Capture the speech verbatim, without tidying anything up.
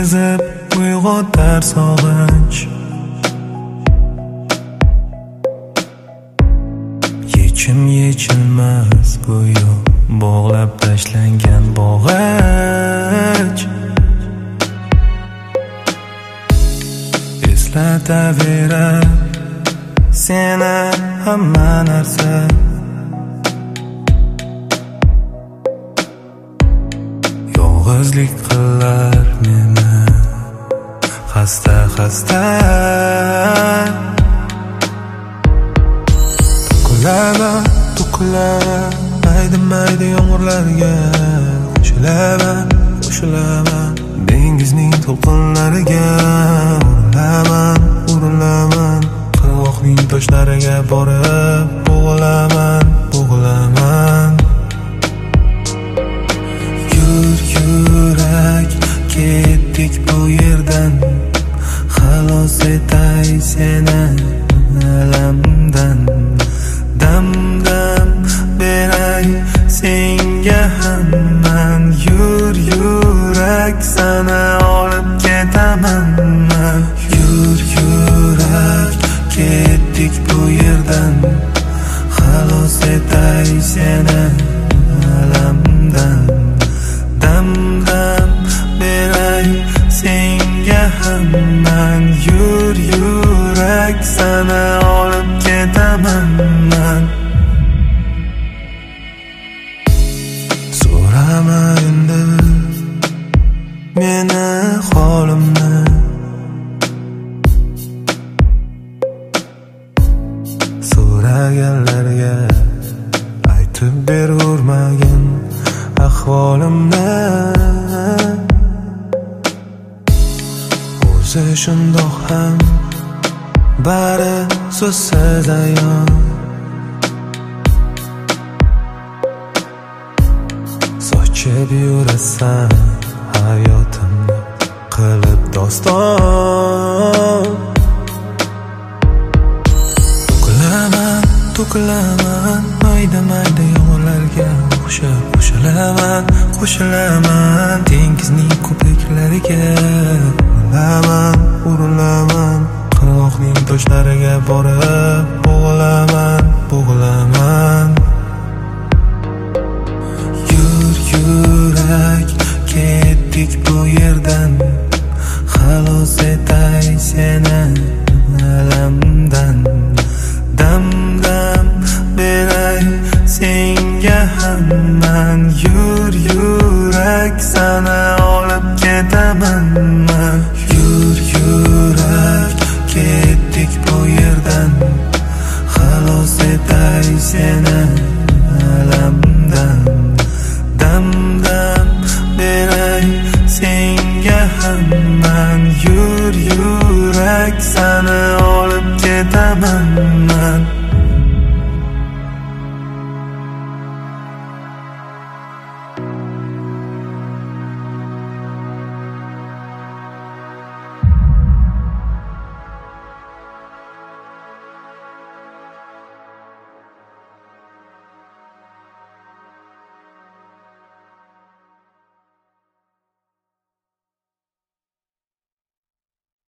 sezib uyg'otar sog'inch. Yechim yechilmas go'yo bog'lab tashlangan bog'ich. Eslataverar seni hamma narsa. Yolg'izlik qilar meni xasta xasta. To'qilaman, to'qilaman mayda mayda yomg'irlarga. Qo'shilaman, qo'shilaman dengizning to'lqinlariga. Urilaman, urilaman qirg'oqning toshlariga borib bo'g'ilaman, bo'g'ilaman. Yur yurak ketdik bu yerdan, xalos etay seni alamdan. Dam dam beray senga hamman. Yur yurak sana olib ketaman man. Yur yurak ketdik bu yerdan, xalos etay seni alamdan. Dam dam beray senga hamman. Yur yurak sana olib ketaman man. So'rama endi meni holimni, so'raganlarga aytib berurmagin ahvolimni. O'zi shundoq ham bari so'zsiz ayon. Sochib yurasan hayotimni qilib doston. To'qilaman, to'qilaman mayda mayda yomg'irlarga o'xshab. Qo'shilaman, qo'shilaman dengizning ko'priklariga. Urilaman, urilaman qirg'oqning toshlariga borib bo'g'ilaman, bo'g'ilaman. Yur yurak ketdik bu yerdan, xalos etay seni alamdan. Dam dam beray senga hamman. Yur yurak sana olib ketaman man. Yur yurak ketdik bu yerdan, xalos etay seni